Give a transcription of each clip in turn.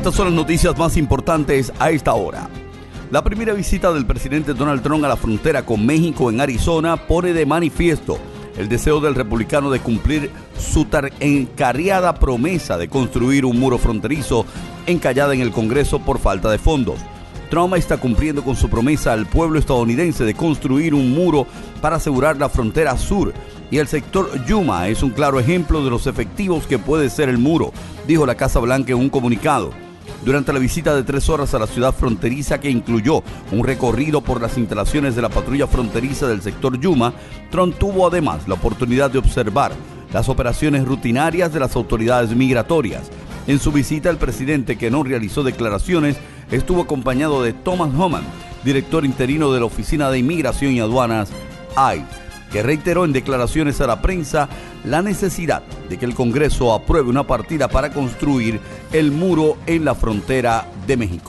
Estas son las noticias más importantes a esta hora. La primera visita del presidente Donald Trump a la frontera con México en Arizona pone de manifiesto el deseo del republicano de cumplir su encarriada promesa de construir un muro fronterizo encallada en el Congreso por falta de fondos. Trump está cumpliendo con su promesa al pueblo estadounidense de construir un muro para asegurar la frontera sur, y el sector Yuma es un claro ejemplo de los efectivos que puede ser el muro, dijo la Casa Blanca en un comunicado. Durante la visita de 3 horas a la ciudad fronteriza, que incluyó un recorrido por las instalaciones de la patrulla fronteriza del sector Yuma, Trump tuvo además la oportunidad de observar las operaciones rutinarias de las autoridades migratorias. En su visita, el presidente, que no realizó declaraciones, estuvo acompañado de Thomas Homan, director interino de la Oficina de Inmigración y Aduanas, ICE, que reiteró en declaraciones a la prensa la necesidad de que el Congreso apruebe una partida para construir el muro en la frontera de México.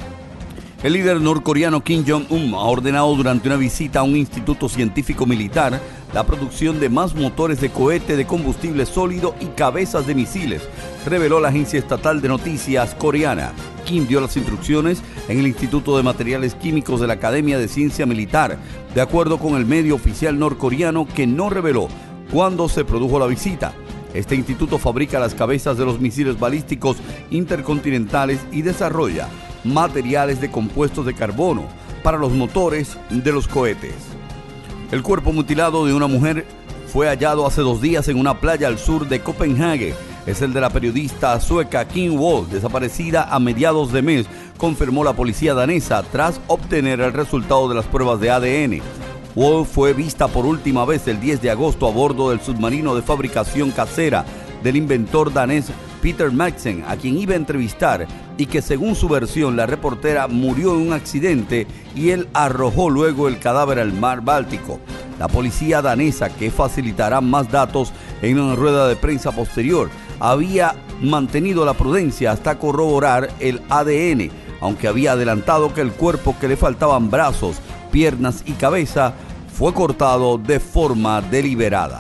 El líder norcoreano Kim Jong-un ha ordenado durante una visita a un instituto científico militar la producción de más motores de cohete de combustible sólido y cabezas de misiles, reveló la agencia estatal de noticias coreana. Kim dio las instrucciones en el Instituto de Materiales Químicos de la Academia de Ciencia Militar, de acuerdo con el medio oficial norcoreano, que no reveló cuándo se produjo la visita. Este instituto fabrica las cabezas de los misiles balísticos intercontinentales y desarrolla materiales de compuestos de carbono para los motores de los cohetes. El cuerpo mutilado de una mujer fue hallado hace 2 días en una playa al sur de Copenhague. Es el de la periodista sueca Kim Wall, desaparecida a mediados de mes, confirmó la policía danesa tras obtener el resultado de las pruebas de ADN. Wall fue vista por última vez el 10 de agosto a bordo del submarino de fabricación casera del inventor danés Peter Madsen, a quien iba a entrevistar, y que según su versión la reportera murió en un accidente y él arrojó luego el cadáver al mar Báltico. La policía danesa, que facilitará más datos en una rueda de prensa posterior, había mantenido la prudencia hasta corroborar el ADN, aunque había adelantado que el cuerpo, que le faltaban brazos, piernas y cabeza, fue cortado de forma deliberada.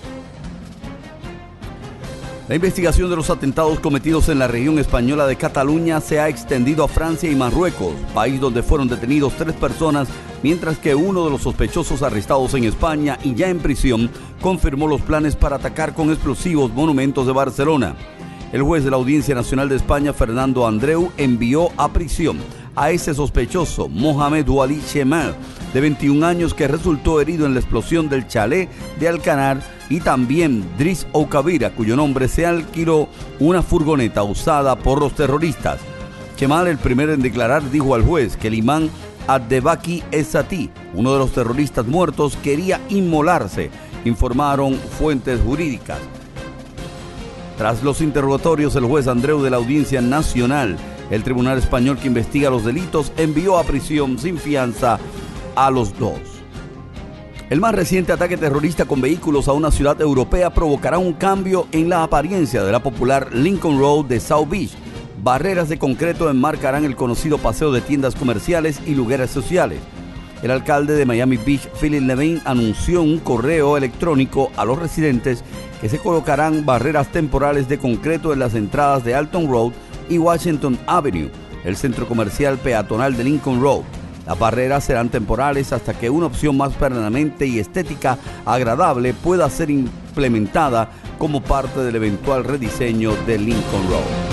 La investigación de los atentados cometidos en la región española de Cataluña se ha extendido a Francia y Marruecos, país donde fueron detenidos 3 personas, mientras que uno de los sospechosos arrestados en España y ya en prisión confirmó los planes para atacar con explosivos monumentos de Barcelona. El juez de la Audiencia Nacional de España, Fernando Andreu, envió a prisión a ese sospechoso, Mohamed Wali Chemal, de 21 años, que resultó herido en la explosión del chalet de Alcanar, y también Driss Oukabira, cuyo nombre se alquiló una furgoneta usada por los terroristas. Chemal, el primero en declarar, dijo al juez que el imán Abdebaki Esati, uno de los terroristas muertos, quería inmolarse, informaron fuentes jurídicas. Tras los interrogatorios, el juez Andreu de la Audiencia Nacional, el tribunal español que investiga los delitos, envió a prisión sin fianza a los 2. El más reciente ataque terrorista con vehículos a una ciudad europea provocará un cambio en la apariencia de la popular Lincoln Road de South Beach. Barreras de concreto enmarcarán el conocido paseo de tiendas comerciales y lugares sociales. El alcalde de Miami Beach, Philip Levine, anunció en un correo electrónico a los residentes que se colocarán barreras temporales de concreto en las entradas de Alton Road y Washington Avenue, el centro comercial peatonal de Lincoln Road. Las barreras serán temporales hasta que una opción más permanente y estética agradable pueda ser implementada como parte del eventual rediseño de Lincoln Road.